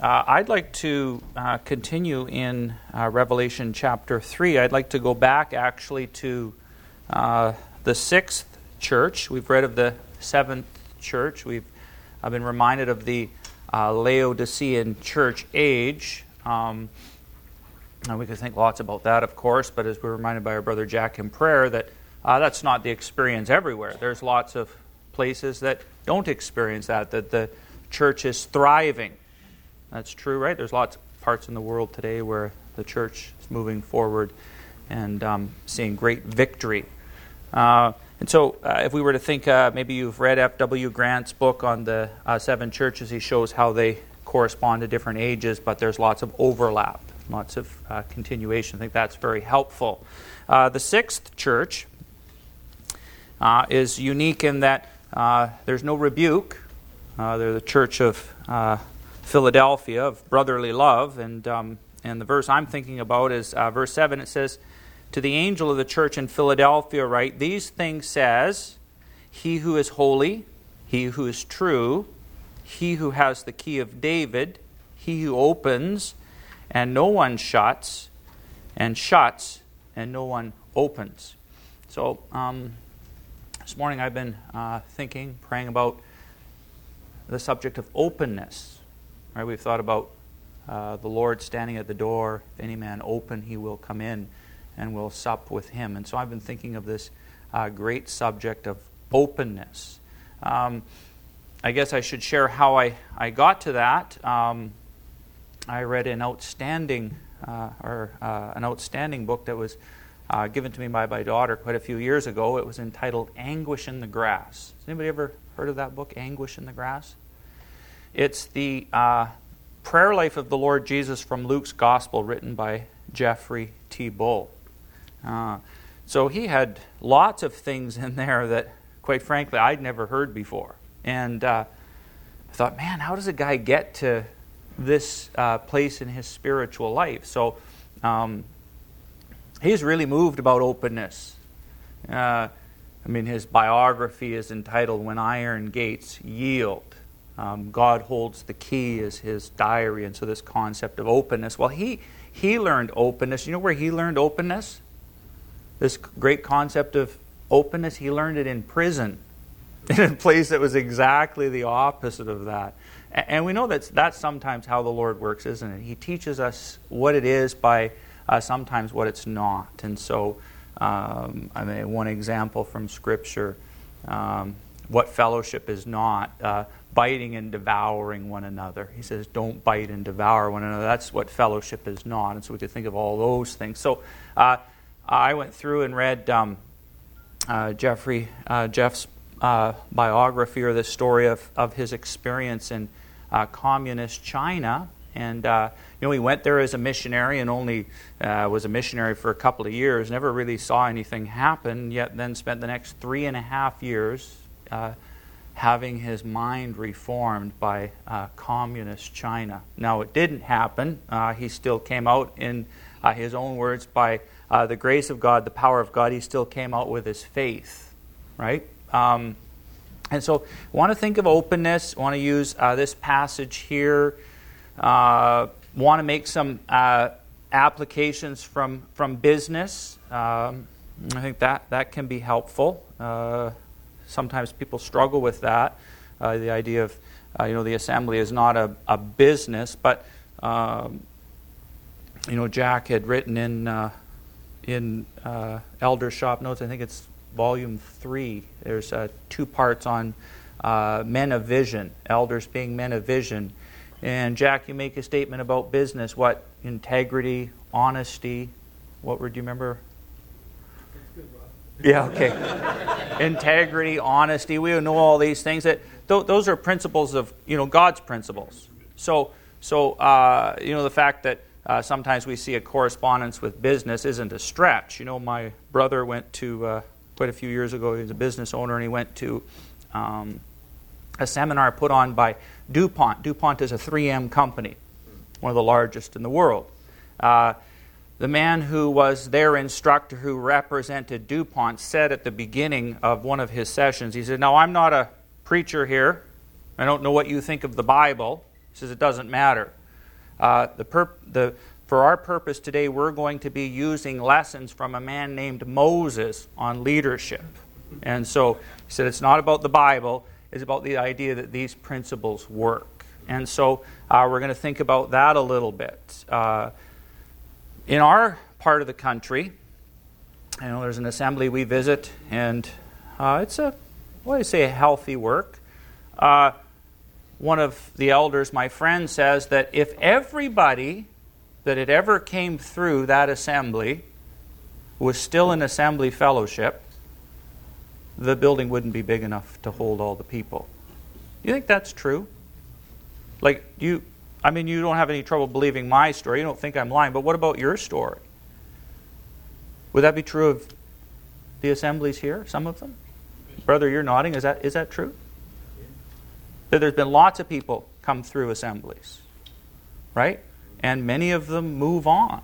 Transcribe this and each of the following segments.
I'd like to continue in Revelation chapter 3. I'd like to go back actually to the sixth church. We've read of the seventh church. I've been reminded of the Laodicean church age. We could think lots about that, of course, but as we're reminded by our brother Jack in prayer, that that's not the experience everywhere. There's lots of places that don't experience that the church is thriving. That's true, right? There's lots of parts in the world today where the church is moving forward and seeing great victory. And so if we were to think, maybe you've read F.W. Grant's book on the seven churches. He shows how they correspond to different ages, but there's lots of overlap, lots of continuation. I think that's very helpful. The sixth church is unique in that there's no rebuke. They're the church of Philadelphia, of brotherly love. And the verse I'm thinking about is verse 7. It says, "To the angel of the church in Philadelphia write, these things says, he who is holy, he who is true, he who has the key of David, he who opens, and no one shuts, and shuts, and no one opens." So this morning I've been thinking, praying about the subject of openness. Right? We've thought about the Lord standing at the door. If any man open, he will come in and will sup with him. And so I've been thinking of this great subject of openness. I guess I should share how I got to that. I read an outstanding book that was given to me by my daughter quite a few years ago. It was entitled Anguish in the Grass. Has anybody ever heard of that book, Anguish in the Grass? It's the prayer life of the Lord Jesus from Luke's Gospel, written by Jeffrey T. Bull. So he had lots of things in there that, quite frankly, I'd never heard before. And I thought, man, how does a guy get to this place in his spiritual life? So he's really moved about openness. His biography is entitled When Iron Gates Yield. God Holds the Key is his diary, and so this concept of openness. Well, he learned openness. You know where he learned openness? This great concept of openness, he learned it in prison, in a place that was exactly the opposite of that. And we know that's sometimes how the Lord works, isn't it? He teaches us what it is by sometimes what it's not. And so, one example from Scripture, what fellowship is not, biting and devouring one another. He says, don't bite and devour one another. That's what fellowship is not. And so we could think of all those things. So I went through and read Jeff's biography, or the story of his experience in communist China. And he went there as a missionary and only was a missionary for a couple of years, never really saw anything happen, yet then spent the next 3.5 years having his mind reformed by communist China. Now, it didn't happen. He still came out, in his own words, by the grace of God, the power of God, he still came out with his faith, right? And so I want to think of openness. I want to use this passage here. Want to make some applications from business. I think that can be helpful. Sometimes people struggle with that. The idea of, the assembly is not a business, but Jack had written in Elder Shop Notes, I think it's volume 3. There's 2 parts on men of vision, elders being men of vision. And Jack, you make a statement about business. What? Integrity, honesty. What word do you remember? Yeah, okay. Integrity, honesty. We know all these things. That those are principles of God's principles. So the fact that sometimes we see a correspondence with business isn't a stretch. My brother went to quite a few years ago. He was a business owner, and he went to a seminar put on by DuPont. DuPont is a 3M company, one of the largest in the world. The man who was their instructor, who represented DuPont, said at the beginning of one of his sessions, he said, "Now, I'm not a preacher here. I don't know what you think of the Bible." He says, "It doesn't matter. For our purpose today, we're going to be using lessons from a man named Moses on leadership. And so he said it's not about the Bible, it's about the idea that these principles work. And so we're going to think about that a little bit. In our part of the country, I know there's an assembly we visit, and it's a healthy work. One of the elders, my friend, says that if everybody that had ever came through that assembly was still in assembly fellowship, the building wouldn't be big enough to hold all the people. Do you think that's true? You don't have any trouble believing my story. You don't think I'm lying, but what about your story? Would that be true of the assemblies here, some of them? Brother, you're nodding. Is that true? That there's been lots of people come through assemblies, right? And many of them move on.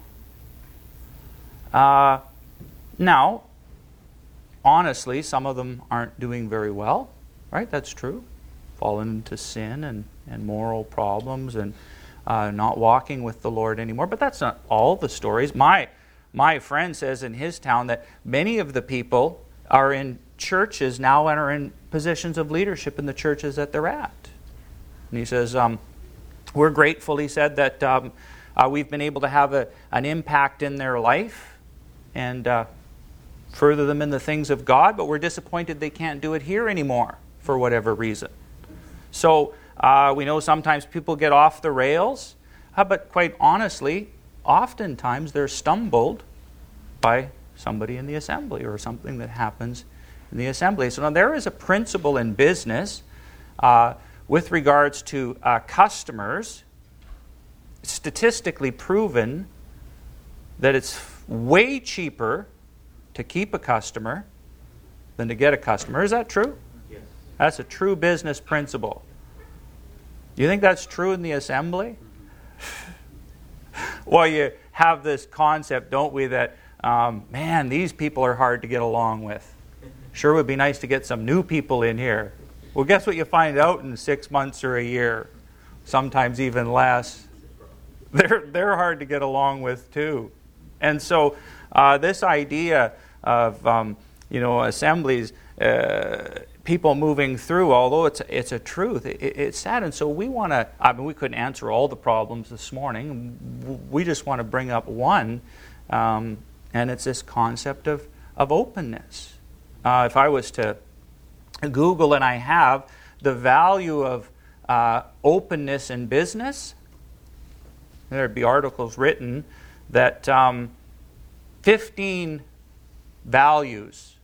Now, honestly, some of them aren't doing very well, right? That's true. Fallen into sin and moral problems and not walking with the Lord anymore. But that's not all the stories. My friend says in his town that many of the people are in churches now and are in positions of leadership in the churches that they're at. And he says, we're grateful, he said, that we've been able to have an impact in their life and further them in the things of God, but we're disappointed they can't do it here anymore for whatever reason. So we know sometimes people get off the rails, but quite honestly, oftentimes they're stumbled by somebody in the assembly or something that happens in the assembly. So now there is a principle in business with regards to customers, statistically proven that it's way cheaper to keep a customer than to get a customer. Is that true? Yes. That's a true business principle. Do you think that's true in the assembly? Well, you have this concept, don't we, that, man, these people are hard to get along with. Sure would be nice to get some new people in here. Well, guess what you find out in 6 months or a year? Sometimes even less. They're hard to get along with too. And so this idea of assemblies, people moving through, although it's a truth, it's sad. And so we want to, we couldn't answer all the problems this morning. We just want to bring up one, and it's this concept of openness. If I was to Google, and I have, the value of openness in business, there'd be articles written that 15 values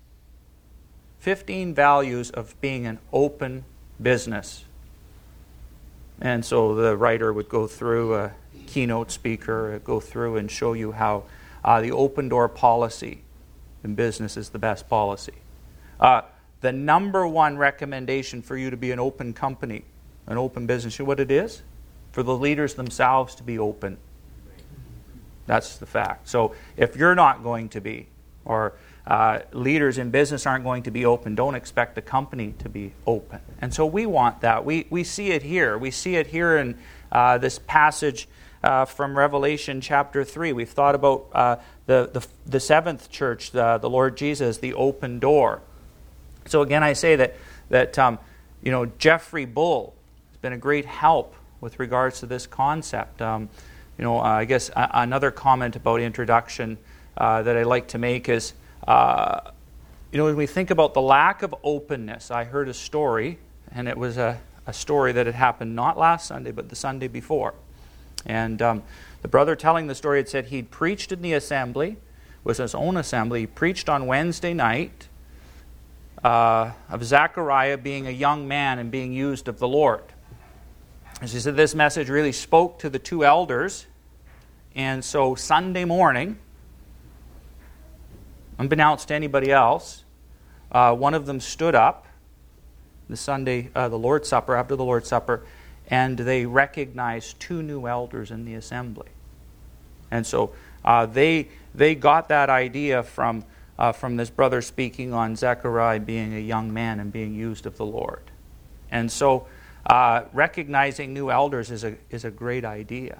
of being an open business. And so the writer would go through, a keynote speaker, go through and show you how the open door policy in business is the best policy. The number one recommendation for you to be an open company, an open business, you know what it is? For the leaders themselves to be open. That's the fact. So if you're not going to be, or leaders in business aren't going to be open, don't expect the company to be open. And so we want that. We see it here. We see it here in this passage from Revelation chapter 3. We've thought about the seventh church, the Lord Jesus, the open door. So again, I say that Jeffrey Bull has been a great help with regards to this concept. I guess another comment about introduction that I like to make is, when we think about the lack of openness, I heard a story, and it was a story that had happened not last Sunday, but the Sunday before. And the brother telling the story had said he'd preached in the assembly, was his own assembly. He preached on Wednesday night of Zechariah being a young man and being used of the Lord. As he said, this message really spoke to the two elders. And so Sunday morning, unbeknownst to anybody else, one of them stood up the Lord's Supper, after the Lord's Supper, and they recognized two new elders in the assembly. And so they got that idea from this brother speaking on Zechariah being a young man and being used of the Lord. And so recognizing new elders is a great idea.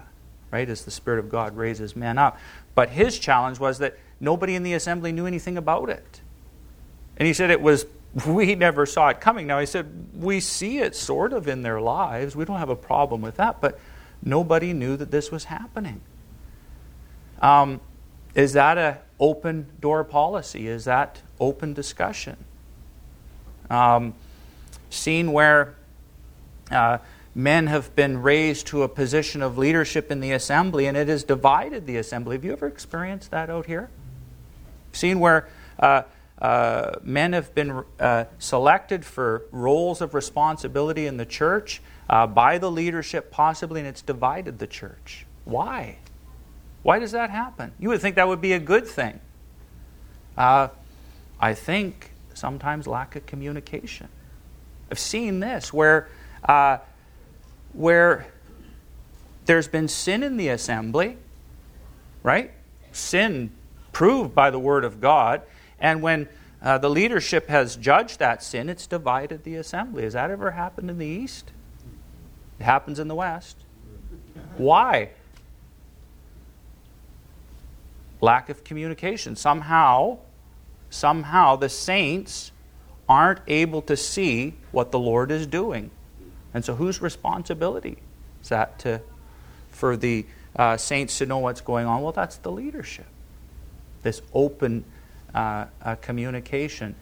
right, as the Spirit of God raises men up. But his challenge was that nobody in the assembly knew anything about it. And he said we never saw it coming. Now, he said, we see it sort of in their lives. We don't have a problem with that, but nobody knew that this was happening. Is that an open door policy? Is that open discussion? Seen where men have been raised to a position of leadership in the assembly, and it has divided the assembly. Have you ever experienced that out here? Seen where men have been selected for roles of responsibility in the church by the leadership possibly, and it's divided the church. Why? Why does that happen? You would think that would be a good thing. I think sometimes lack of communication. I've seen this where there's been sin in the assembly, right? Sin proved by the Word of God. And when the leadership has judged that sin, it's divided the assembly. Has that ever happened in the East? It happens in the West. Why? Lack of communication. Somehow the saints aren't able to see what the Lord is doing. And so whose responsibility is that for the saints to know what's going on? Well, that's the leadership. This open communication.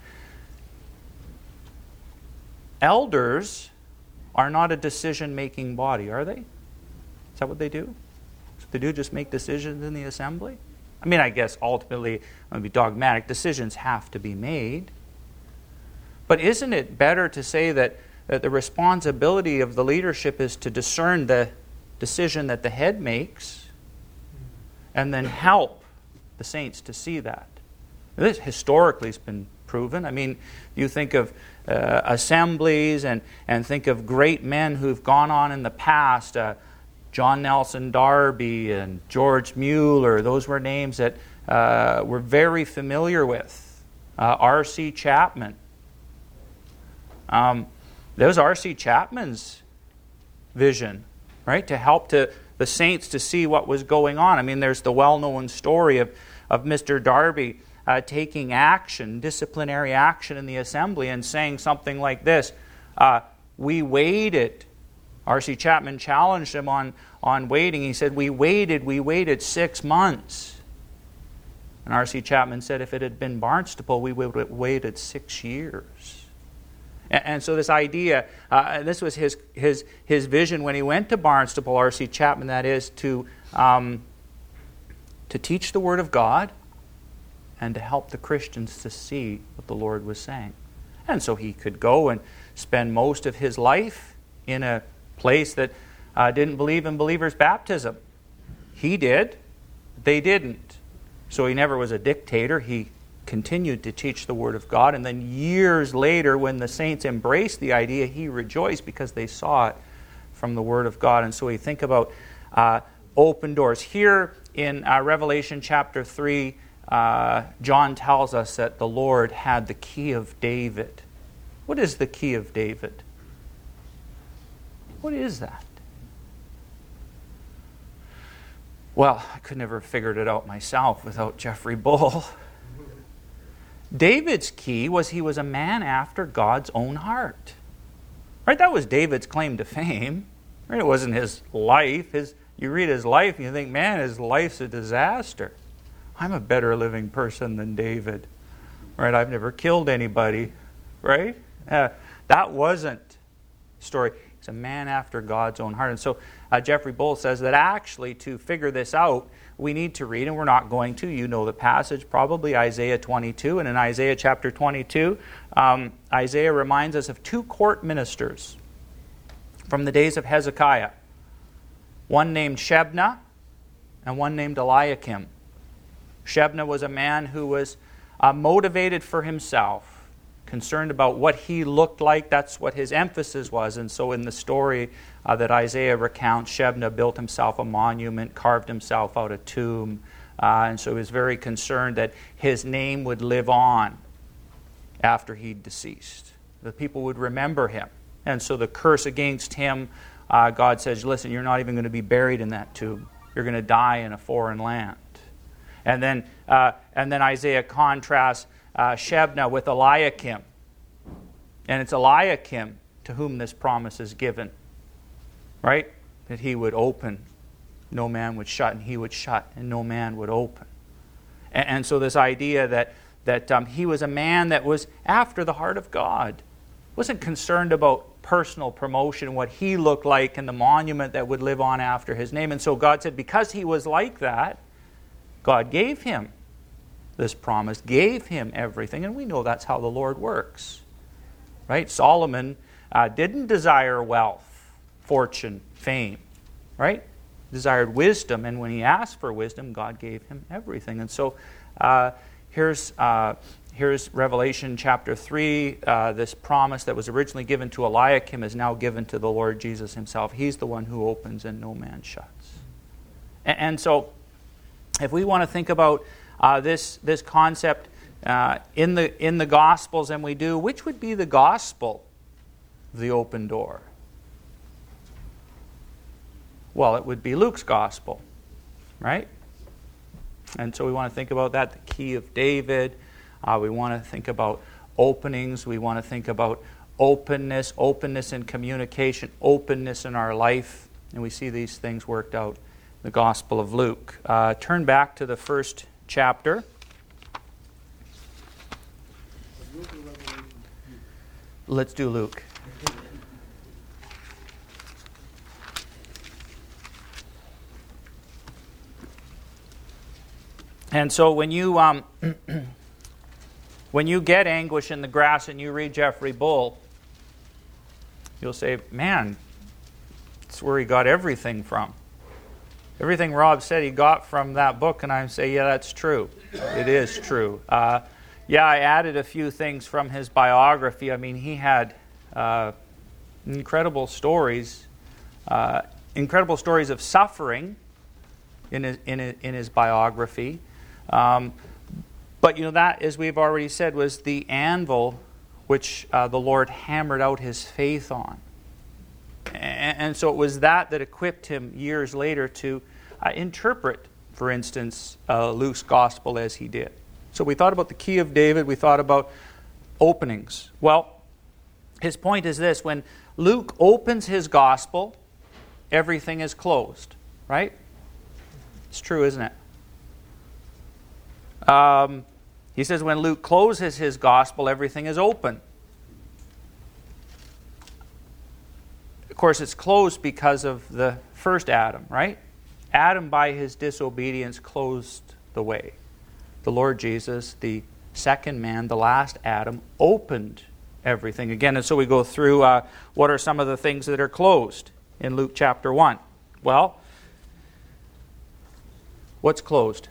Elders are not a decision-making body, are they? Is that what they do? So they do just make decisions in the assembly? I mean, I guess ultimately, I'm going to be dogmatic, decisions have to be made. But isn't it better to say that the responsibility of the leadership is to discern the decision that the head makes and then help the saints to see that? This historically has been proven. I mean, you think of assemblies and think of great men who've gone on in the past, John Nelson Darby and George Mueller. Those were names that we're very familiar with. R.C. Chapman. That was R.C. Chapman's vision, right? To help the saints to see what was going on. I mean, there's the well-known story of Mr. Darby taking action, disciplinary action in the assembly and saying something like this, we waited. R.C. Chapman challenged him on waiting. He said, we waited 6 months. And R.C. Chapman said, if it had been Barnstaple, we would have waited 6 years. And so this idea, this was his vision when he went to Barnstaple, R.C. Chapman, that is, to teach the Word of God and to help the Christians to see what the Lord was saying. And so he could go and spend most of his life in a place that didn't believe in believers' baptism. He did. They didn't. So he never was a dictator. He continued to teach the Word of God. And then years later, when the saints embraced the idea, he rejoiced because they saw it from the Word of God. And so we think about open doors. Here in Revelation chapter 3, John tells us that the Lord had the key of David. What is the key of David? What is that? Well, I could never have figured it out myself without Jeffrey Bull. David's key was he was a man after God's own heart. Right? That was David's claim to fame. Right? It wasn't his life. You read his life and you think, man, his life's a disaster. I'm a better living person than David. Right? I've never killed anybody. Right? That wasn't the story. He's a man after God's own heart. And so Jeffrey Bull says that actually to figure this out, we need to read, and we're not going to, you know the passage, probably Isaiah 22. And in Isaiah chapter 22, Isaiah reminds us of 2 court ministers from the days of Hezekiah. One named Shebna and one named Eliakim. Shebna was a man who was motivated for himself, concerned about what he looked like. That's what his emphasis was. And so in the story that Isaiah recounts, Shebna built himself a monument, carved himself out a tomb. And so he was very concerned that his name would live on after he'd deceased. The people would remember him. And so the curse against him, God says, listen, you're not even going to be buried in that tomb. you're going to die in a foreign land. And then Isaiah contrasts Shebna with Eliakim. And it's Eliakim to whom this promise is given. Right? That he would open, no man would shut, and he would shut, and no man would open. And so this idea that he was a man that was after the heart of God. Wasn't concerned about personal promotion, what he looked like, and the monument that would live on after his name. And so God said, because he was like that, God gave him this promise, gave him everything. And we know that's how the Lord works. Right? Solomon didn't desire wealth, fortune, fame. Right? Desired wisdom. And when he asked for wisdom, God gave him everything. And so here's Revelation chapter 3. This promise that was originally given to Eliakim is now given to the Lord Jesus himself. He's the one who opens and no man shuts. And so if we want to think about this concept in the Gospels, and we do, which would be the gospel of the open door? Well, it would be Luke's gospel, right? And so we want to think about that, the key of David. We want to think about openings. We want to think about openness in communication, openness in our life. And we see these things worked out in the Gospel of Luke. Turn back to the first chapter. Let's do Luke. And so when you get anguish in the grass and you read Jeffrey Bull, you'll say, man, that's where he got everything from. Everything Rob said he got from that book, and I say, yeah, that's true. It is true. I added a few things from his biography. I mean, he had incredible stories of suffering in his biography. But that, as we've already said, was the anvil which the Lord hammered out his faith on. And so it was that equipped him years later to interpret, for instance, Luke's gospel as he did. So we thought about the key of David. We thought about openings. Well, his point is this. When Luke opens his gospel, everything is closed. Right? It's true, isn't it? He says when Luke closes his gospel, everything is open. Of course, it's closed because of the first Adam, right? Adam, by his disobedience, closed the way. The Lord Jesus, the second man, the last Adam, opened everything again. And so we go through what are some of the things that are closed in Luke chapter 1. Well, what's closed?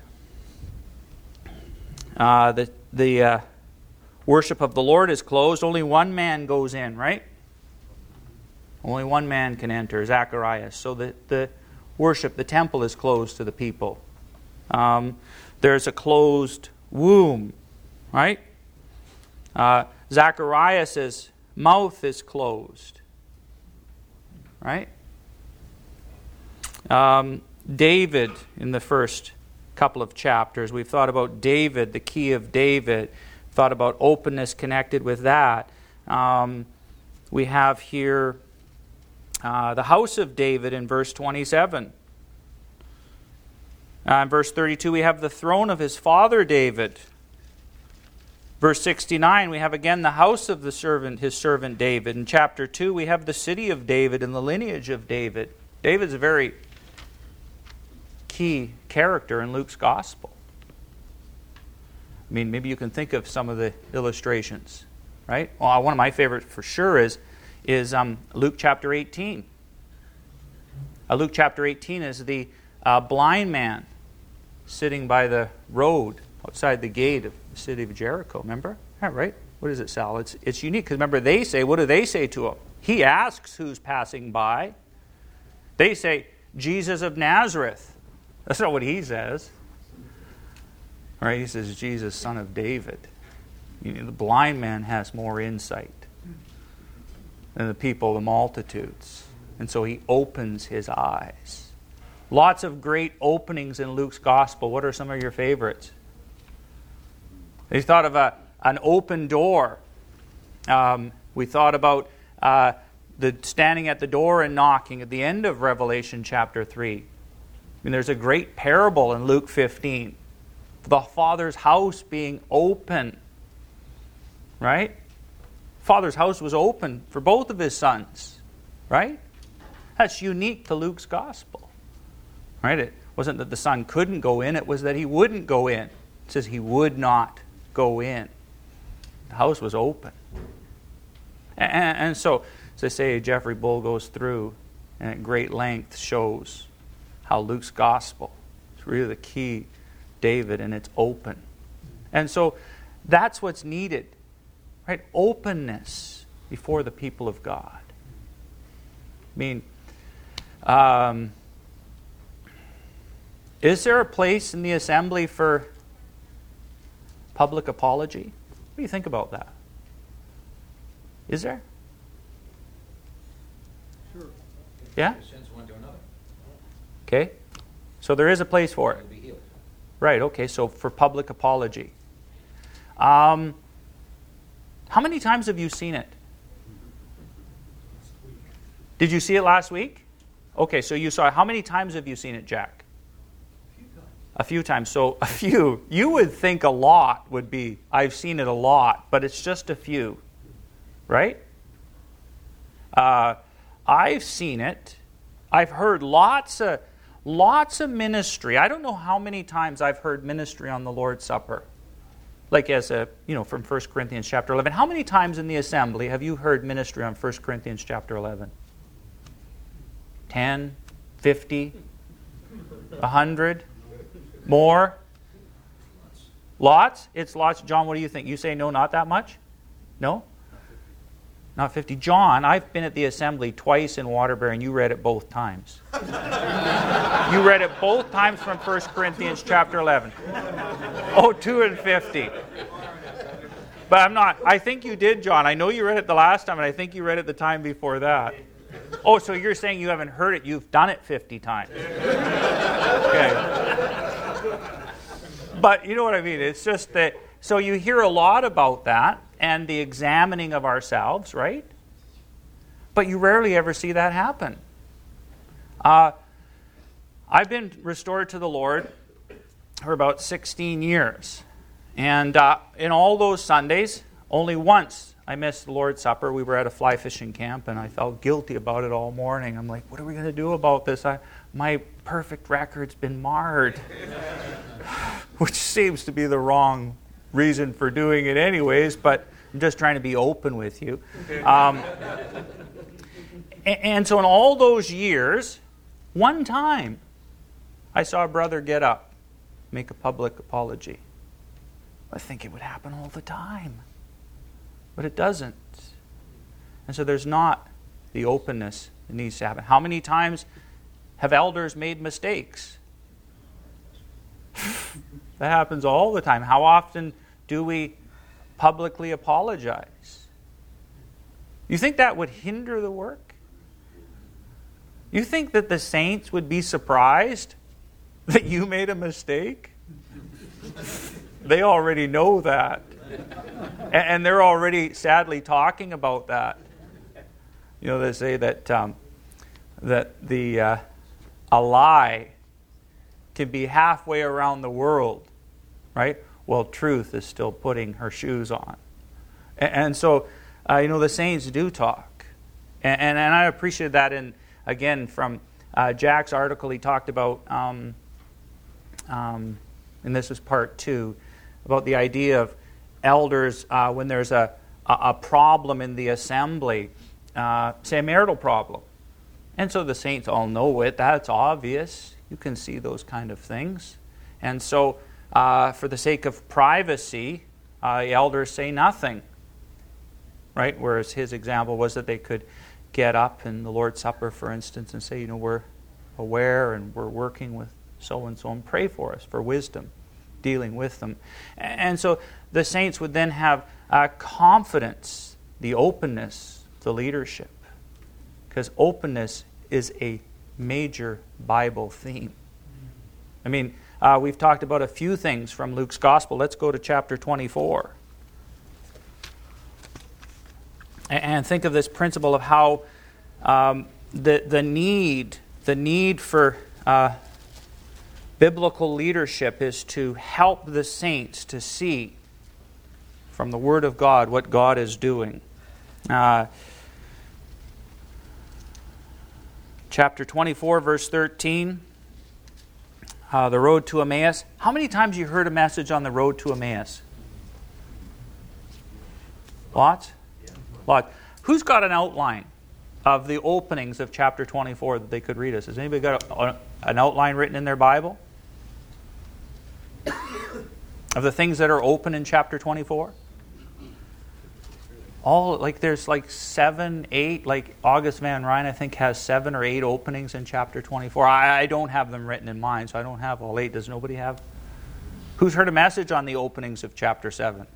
The worship of the Lord is closed. Only one man goes in, right? Only one man can enter, Zacharias. So the worship, the temple is closed to the people. There's a closed womb, right? Zacharias' mouth is closed, right? David, in the first couple of chapters, we've thought about David, the key of David, thought about openness connected with that. We have here the house of David in verse 27. In verse 32, we have the throne of his father David. Verse 69, we have again the house of his servant David. In chapter 2, we have the city of David and the lineage of David. David's a very key character in Luke's gospel. I mean, maybe you can think of some of the illustrations, right? Well, one of my favorites for sure is Luke chapter 18. Luke chapter 18 is the blind man sitting by the road outside the gate of the city of Jericho. Remember? Yeah, right? What is it, Sal? It's unique because remember they say, what do they say to him? He asks who's passing by. They say, Jesus of Nazareth. That's not what he says. All right, he says, Jesus, son of David. The blind man has more insight than the people, the multitudes. And so he opens his eyes. Lots of great openings in Luke's gospel. What are some of your favorites? We thought of an open door. We thought about the standing at the door and knocking at the end of Revelation chapter 3. I mean, there's a great parable in Luke 15. The Father's house being open. Right? Father's house was open for both of his sons. Right? That's unique to Luke's gospel. Right? It wasn't that the son couldn't go in, it was that he wouldn't go in. It says he would not go in. The house was open. And so, as I say, Jeffrey Bull goes through and at great length shows how Luke's gospel is really the key, David, and it's open. And so that's what's needed, right? Openness before the people of God. I mean, is there a place in the assembly for public apology? What do you think about that? Is there? Sure. Yeah? Sends one to another. Okay. So there is a place for it. It'll be healed. Right, okay, so for public apology. How many times have you seen it? Did you see it last week? Okay, so you saw it. How many times have you seen it, Jack? A few times. So a few. You would think a lot would be, I've seen it a lot, but it's just a few. Right? I've seen it. I've heard lots of ministry. I don't know how many times I've heard ministry on the Lord's Supper. Like from 1 Corinthians chapter 11. How many times in the assembly have you heard ministry on 1 Corinthians chapter 11? 10? 50? 100? More? Lots? It's lots. John, what do you think? You say no, not that much? No? Not 50. John, I've been at the assembly twice in Waterbury, and you read it both times. You read it both times from 1 Corinthians chapter 11. Oh, 2 and 50. But I'm not. I think you did, John. I know you read it the last time, and I think you read it the time before that. Oh, so you're saying you haven't heard it. You've done it 50 times. Okay. But you know what I mean. It's just that. So you hear a lot about that and the examining of ourselves, right? But you rarely ever see that happen. I've been restored to the Lord for about 16 years. And in all those Sundays, only once I missed the Lord's Supper. We were at a fly fishing camp, and I felt guilty about it all morning. I'm like, what are we going to do about this? My perfect record's been marred. Which seems to be the wrong reason for doing it anyways, but I'm just trying to be open with you. And so in all those years, one time, I saw a brother get up, make a public apology. I think it would happen all the time. But it doesn't. And so there's not the openness that needs to happen. How many times have elders made mistakes? That happens all the time. How often do we publicly apologize? You think that would hinder the work? You think that the saints would be surprised that you made a mistake? They already know that. And they're already sadly talking about that. You know, they say that a lie can be halfway around the world, right? Well, truth is still putting her shoes on. And so, the saints do talk. And I appreciate that. Again, from Jack's article, he talked about, and this was part 2, about the idea of elders when there's a problem in the assembly, say a marital problem. And so the saints all know it. That's obvious. You can see those kind of things. And so for the sake of privacy, elders say nothing. Right? Whereas his example was that they could get up in the Lord's Supper, for instance, and say, we're aware and we're working with so-and-so and pray for us for wisdom, dealing with them. And so the saints would then have confidence, the openness to leadership. Because openness is a major Bible theme. I mean, we've talked about a few things from Luke's Gospel. Let's go to chapter 24. And think of this principle of how the need for biblical leadership is to help the saints to see from the Word of God what God is doing. Chapter 24, verse 13, the road to Emmaus. How many times you heard a message on the road to Emmaus? Lots? Lots. Who's got an outline of the openings of chapter 24 that they could read us? Has anybody got an outline written in their Bible? Of the things that are open in chapter 24? There's 7, 8, like August Van Ryn, I think, has 7 or 8 openings in chapter 24. I don't have them written in mind, so I don't have all 8. Does nobody have? Who's heard a message on the openings of chapter 7?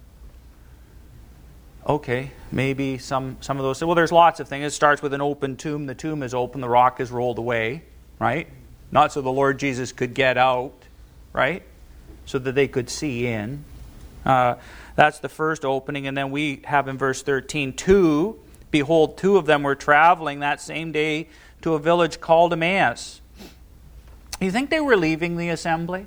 Okay, maybe some of those. Well, there's lots of things. It starts with an open tomb. The tomb is open. The rock is rolled away, right? Not so the Lord Jesus could get out, right? So that they could see in. That's the first opening. And then we have in verse 13, 2, behold, 2 of them were traveling that same day to a village called Emmaus. You think they were leaving the assembly?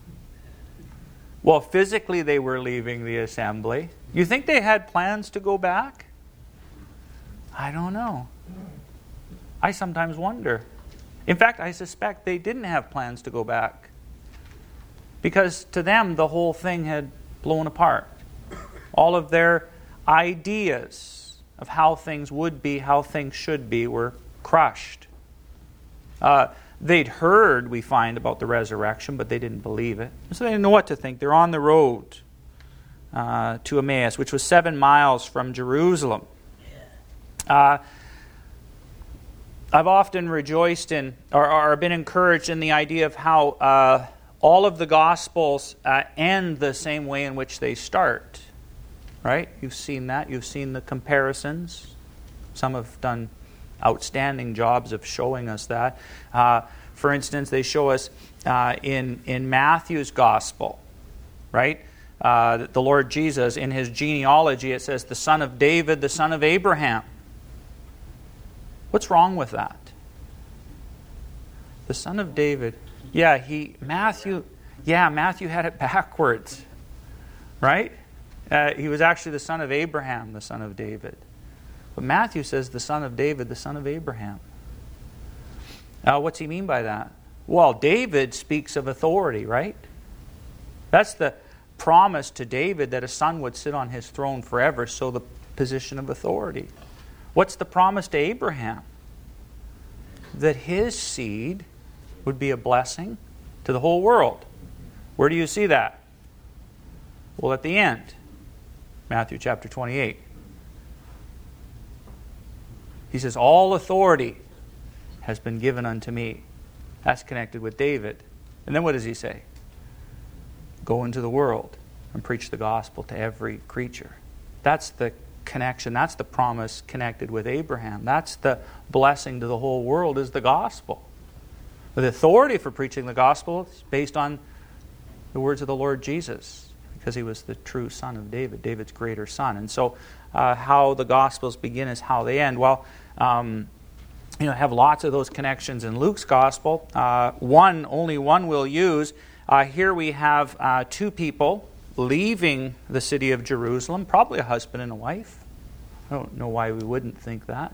Well, physically they were leaving the assembly. You think they had plans to go back? I don't know. I sometimes wonder. In fact, I suspect they didn't have plans to go back. Because to them, the whole thing had blown apart. All of their ideas of how things would be, how things should be, were crushed. They'd heard, we find, about the resurrection, but they didn't believe it. So they didn't know what to think. They're on the road to Emmaus, which was 7 miles from Jerusalem. I've often rejoiced in, or been encouraged in the idea of how all of the Gospels end the same way in which they start. Right? You've seen that. You've seen the comparisons. Some have done outstanding jobs of showing us that. For instance, they show us in Matthew's Gospel, right? The Lord Jesus, in his genealogy, it says, the son of David, the son of Abraham. What's wrong with that? The son of David. Yeah, Matthew had it backwards. Right? He was actually the son of Abraham, the son of David. But Matthew says the son of David, the son of Abraham. What's he mean by that? Well, David speaks of authority, right? That's the promise to David that a son would sit on his throne forever, so the position of authority. What's the promise to Abraham? That his seed would be a blessing to the whole world. Where do you see that? Well, at the end. Matthew chapter 28. He says, all authority has been given unto me. That's connected with David. And then what does he say? Go into the world and preach the gospel to every creature. That's the connection. That's the promise connected with Abraham. That's the blessing to the whole world is the gospel. The authority for preaching the gospel is based on the words of the Lord Jesus, because he was the true son of David, David's greater son. And so how the Gospels begin is how they end. Well, have lots of those connections in Luke's Gospel. Only one we'll use. Here we have 2 people leaving the city of Jerusalem, probably a husband and a wife. I don't know why we wouldn't think that.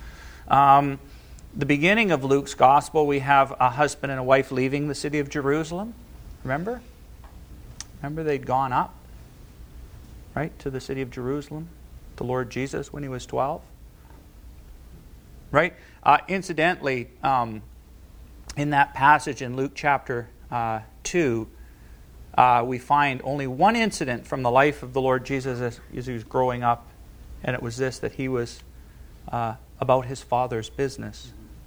The beginning of Luke's Gospel, we have a husband and a wife leaving the city of Jerusalem. Remember they'd gone up, right, to the city of Jerusalem, the Lord Jesus when he was 12. Right? Incidentally, in that passage in Luke chapter 2, we find only one incident from the life of the Lord Jesus as he was growing up, and it was this, that he was about his Father's business.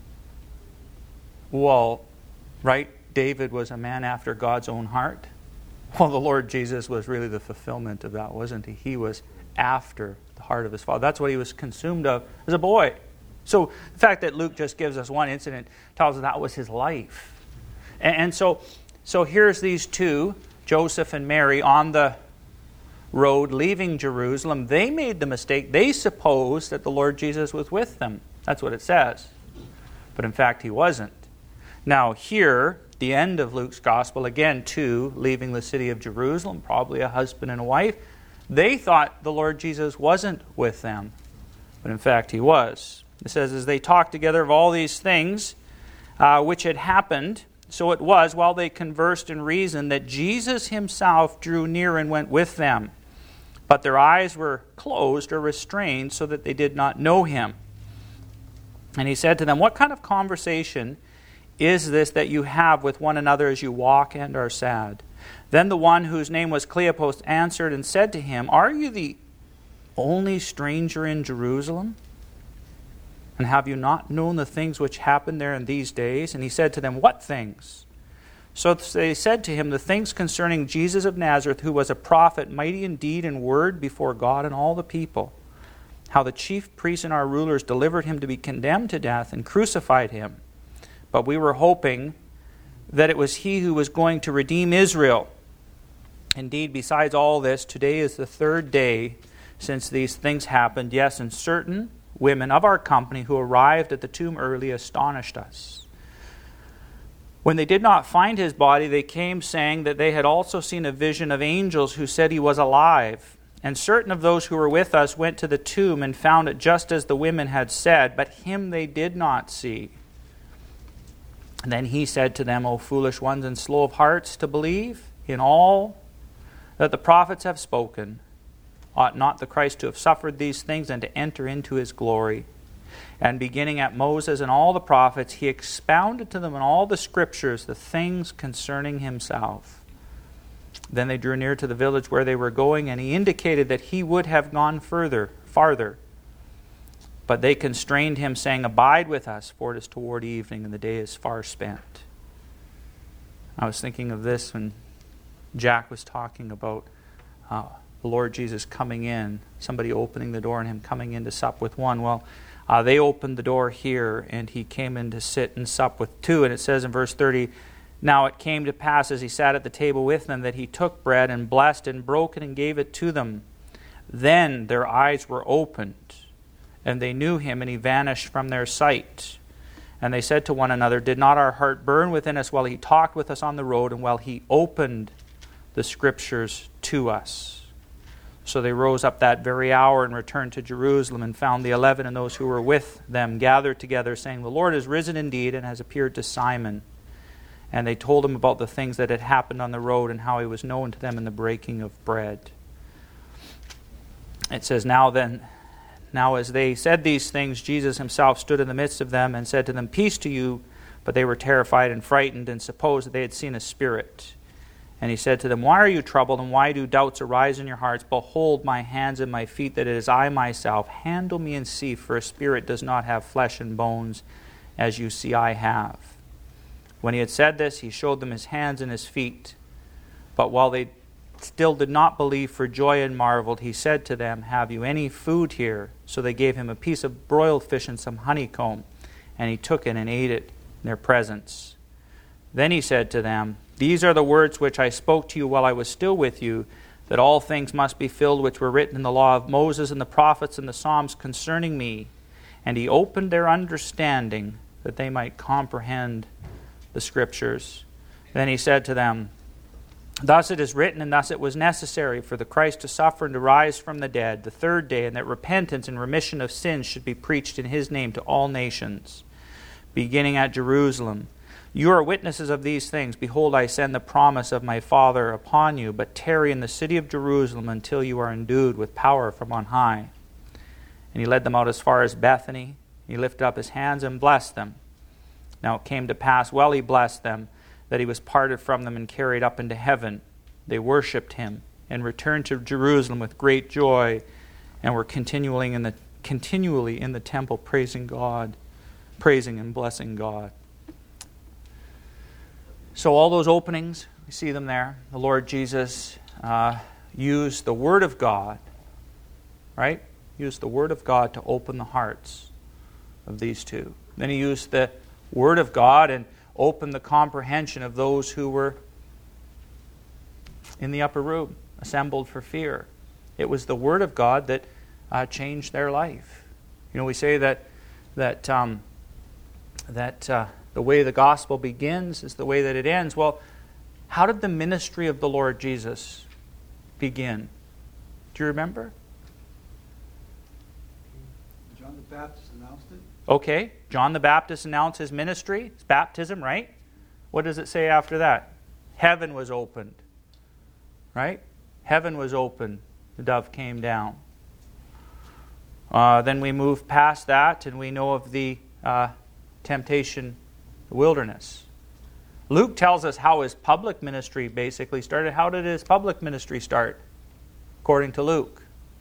Well, right, David was a man after God's own heart. Well, the Lord Jesus was really the fulfillment of that, wasn't he? He was after the heart of his Father. That's what he was consumed of as a boy. So the fact that Luke just gives us one incident tells us that was his life. And so here's these two, Joseph and Mary, on the road leaving Jerusalem. They made the mistake. They supposed that the Lord Jesus was with them. That's what it says. But in fact, he wasn't. Now here, the end of Luke's gospel, again, two leaving the city of Jerusalem, probably a husband and a wife. They thought the Lord Jesus wasn't with them. But in fact, he was. It says, as they talked together of all these things which had happened, so it was, while they conversed and reasoned, that Jesus himself drew near and went with them. But their eyes were closed or restrained, so that they did not know him. And he said to them, what kind of conversation is this that you have with one another as you walk and are sad? Then the one whose name was Cleopas answered and said to him, are you the only stranger in Jerusalem? And have you not known the things which happened there in these days? And he said to them, what things? So they said to him, the things concerning Jesus of Nazareth, who was a prophet, mighty in deed and word before God and all the people. How the chief priests and our rulers delivered him to be condemned to death and crucified him. But we were hoping that it was he who was going to redeem Israel. Indeed, besides all this, today is the third day since these things happened. Yes, and certain women of our company who arrived at the tomb early astonished us. When they did not find his body, they came saying that they had also seen a vision of angels who said he was alive. And certain of those who were with us went to the tomb and found it just as the women had said, but him they did not see. And then he said to them, O foolish ones and slow of hearts to believe in all that the prophets have spoken. Ought not the Christ to have suffered these things and to enter into his glory? And beginning at Moses and all the prophets, he expounded to them in all the scriptures the things concerning himself. Then they drew near to the village where they were going, and he indicated that he would have gone farther. But they constrained him, saying, abide with us, for it is toward evening, and the day is far spent. I was thinking of this when Jack was talking about the Lord Jesus coming in, somebody opening the door and him coming in to sup with one. Well, they opened the door here, and he came in to sit and sup with two. And it says in verse 30, now it came to pass as he sat at the table with them that he took bread and blessed and broke it and gave it to them. Then their eyes were opened, and they knew him, and he vanished from their sight. And they said to one another, did not our heart burn within us while he talked with us on the road and while he opened the scriptures to us? So they rose up that very hour and returned to Jerusalem and found the 11 and those who were with them gathered together, saying, the Lord is risen indeed and has appeared to Simon. And they told him about the things that had happened on the road and how he was known to them in the breaking of bread. It says, now as they said these things, Jesus himself stood in the midst of them and said to them, peace to you. But they were terrified and frightened and supposed that they had seen a spirit. And he said to them, why are you troubled, and why do doubts arise in your hearts? Behold my hands and my feet, that it is I myself. Handle me and see, for a spirit does not have flesh and bones, as you see I have. When he had said this, he showed them his hands and his feet. But while they still did not believe for joy and marveled, he said to them, have you any food here? So they gave him a piece of broiled fish and some honeycomb, and he took it and ate it in their presence. Then he said to them, these are the words which I spoke to you while I was still with you, that all things must be filled which were written in the law of Moses and the prophets and the Psalms concerning me. And he opened their understanding that they might comprehend the scriptures. Then he said to them, thus it is written, and thus it was necessary for the Christ to suffer and to rise from the dead the third day, and that repentance and remission of sins should be preached in his name to all nations, beginning at Jerusalem. You are witnesses of these things. Behold, I send the promise of my Father upon you, but tarry in the city of Jerusalem until you are endued with power from on high. And he led them out as far as Bethany. He lifted up his hands and blessed them. Now it came to pass, while he blessed them, that he was parted from them and carried up into heaven. They worshipped him and returned to Jerusalem with great joy, and were continually in the temple praising and blessing God. So all those openings, we see them there. The Lord Jesus used the Word of God, right? Used the Word of God to open the hearts of these two. Then he used the Word of God and opened the comprehension of those who were in the upper room, assembled for fear. It was the Word of God that changed their life. You know, we say that the way the gospel begins is the way that it ends. Well, how did the ministry of the Lord Jesus begin? Do you remember? John the Baptist announced it. Okay, John the Baptist announced his ministry. It's baptism, right? What does it say after that? Heaven was opened. Right? Heaven was opened. The dove came down. Then we move past that and we know of the temptation, the wilderness. Luke tells us how his public ministry basically started. How did his public ministry start? According to Luke.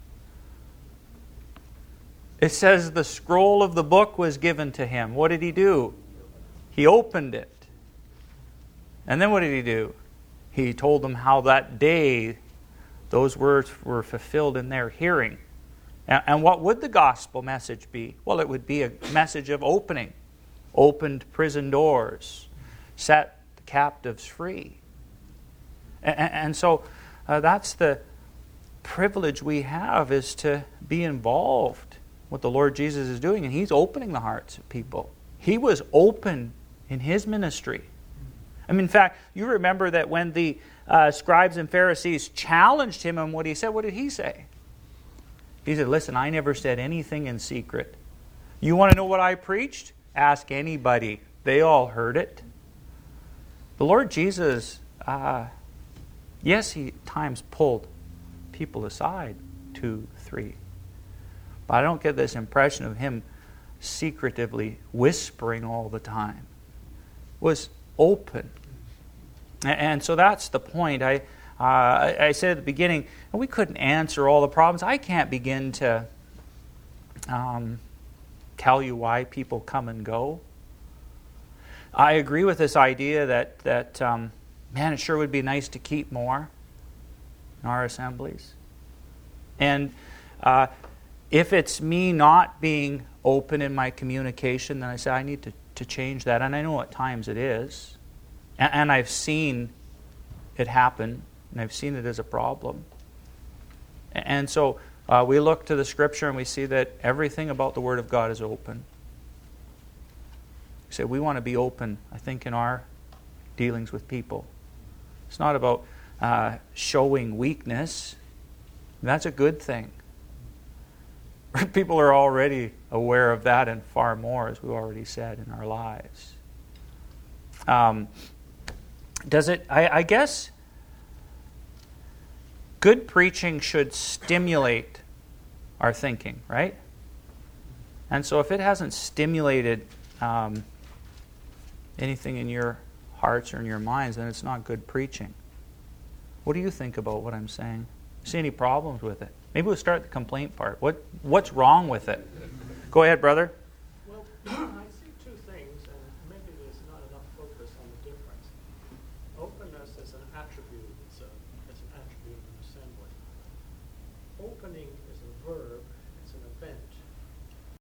It says the scroll of the book was given to him. What did he do? He opened it. And then what did he do? He told them how that day those words were fulfilled in their hearing. And what would the gospel message be? Well, it would be a message of opening. Opened prison doors. Set the captives free. And so that's the privilege we have, is to be involved what the Lord Jesus is doing, and He's opening the hearts of people. He was open in His ministry. I mean, in fact, you remember that when the scribes and Pharisees challenged Him on what He said, what did He say? He said, listen, I never said anything in secret. You want to know what I preached? Ask anybody. They all heard it. The Lord Jesus, yes, He at times pulled people aside, 2, 3. But I don't get this impression of Him secretively whispering all the time. It was open. And so that's the point. I said at the beginning, we couldn't answer all the problems. I can't begin to tell you why people come and go. I agree with this idea that man, it sure would be nice to keep more in our assemblies. And if it's me not being open in my communication, then I say I need to change that. And I know at times it is. And I've seen it happen, and I've seen it as a problem. And so we look to the Scripture and we see that everything about the Word of God is open. We say we want to be open, I think, in our dealings with people. It's not about showing weakness. That's a good thing. People are already aware of that and far more, as we've already said, in our lives. I guess good preaching should stimulate our thinking, right? And so if it hasn't stimulated anything in your hearts or in your minds, then it's not good preaching. What do you think about what I'm saying? See any problems with it? Maybe we'll start the complaint part. What's wrong with it? Go ahead, brother.